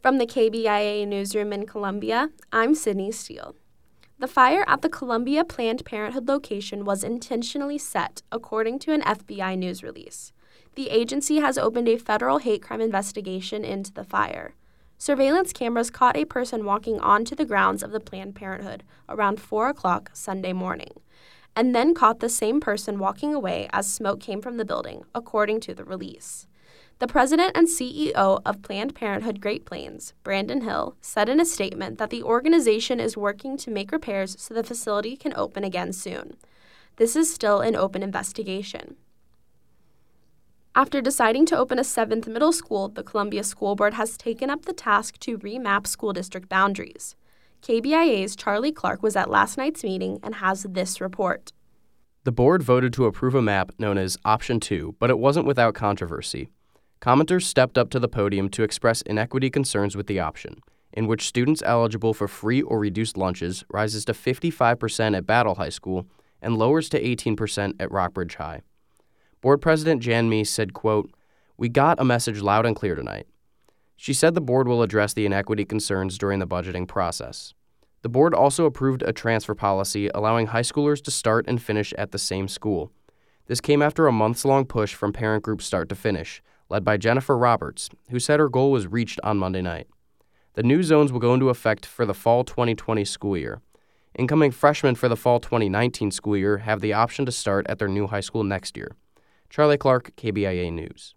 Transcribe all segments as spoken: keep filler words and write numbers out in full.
From the K B I A newsroom in Columbia, I'm Sydney Steele. The fire at the Columbia Planned Parenthood location was intentionally set, according to an F B I news release. The agency has opened a federal hate crime investigation into the fire. Surveillance cameras caught a person walking onto the grounds of the Planned Parenthood around four o'clock Sunday morning, and then caught the same person walking away as smoke came from the building, according to the release. The president and C E O of Planned Parenthood Great Plains, Brandon Hill, said in a statement that the organization is working to make repairs so the facility can open again soon. This is still an open investigation. After deciding to open a seventh middle school, the Columbia School Board has taken up the task to remap school district boundaries. K B I A's Charlie Clark was at last night's meeting and has this report. The board voted to approve a map known as Option two, but it wasn't without controversy. Commenters stepped up to the podium to express inequity concerns with the option, in which students eligible for free or reduced lunches rises to fifty-five percent at Battle High School and lowers to eighteen percent at Rockbridge High. Board President Jan Meese said, quote, "We got a message loud and clear tonight." She said the board will address the inequity concerns during the budgeting process. The board also approved a transfer policy allowing high schoolers to start and finish at the same school. This came after a months-long push from parent groups Start to Finish, led by Jennifer Roberts, who said her goal was reached on Monday night. The new zones will go into effect for the fall twenty twenty school year. Incoming freshmen for the fall twenty nineteen school year have the option to start at their new high school next year. Charlie Clark, K B I A News.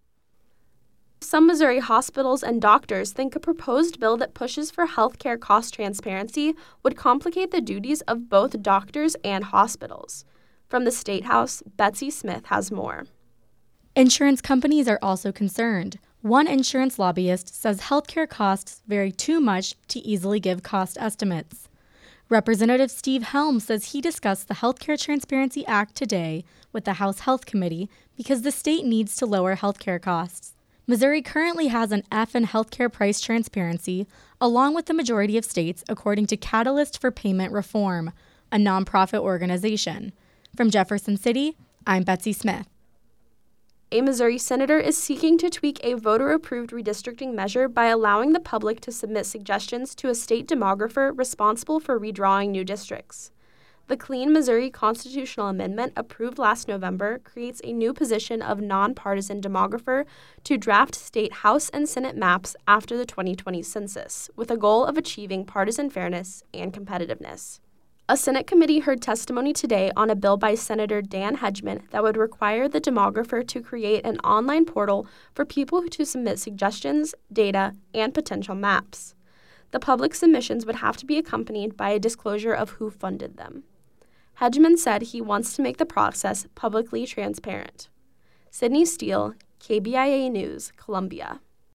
Some Missouri hospitals and doctors think a proposed bill that pushes for healthcare cost transparency would complicate the duties of both doctors and hospitals. From the State House, Betsy Smith has more. Insurance companies are also concerned. One insurance lobbyist says healthcare costs vary too much to easily give cost estimates. Representative Steve Helms says he discussed the Healthcare Transparency Act today with the House Health Committee because the state needs to lower healthcare costs. Missouri currently has an F in healthcare price transparency, along with the majority of states, according to Catalyst for Payment Reform, a nonprofit organization. From Jefferson City, I'm Betsy Smith. A Missouri senator is seeking to tweak a voter-approved redistricting measure by allowing the public to submit suggestions to a state demographer responsible for redrawing new districts. The Clean Missouri Constitutional Amendment, approved last November, creates a new position of nonpartisan demographer to draft state House and Senate maps after the twenty twenty census, with a goal of achieving partisan fairness and competitiveness. A Senate committee heard testimony today on a bill by Senator Dan Hedgeman that would require the demographer to create an online portal for people to submit suggestions, data, and potential maps. The public submissions would have to be accompanied by a disclosure of who funded them. Hedgeman said he wants to make the process publicly transparent. Sydney Steele, K B I A News, Columbia.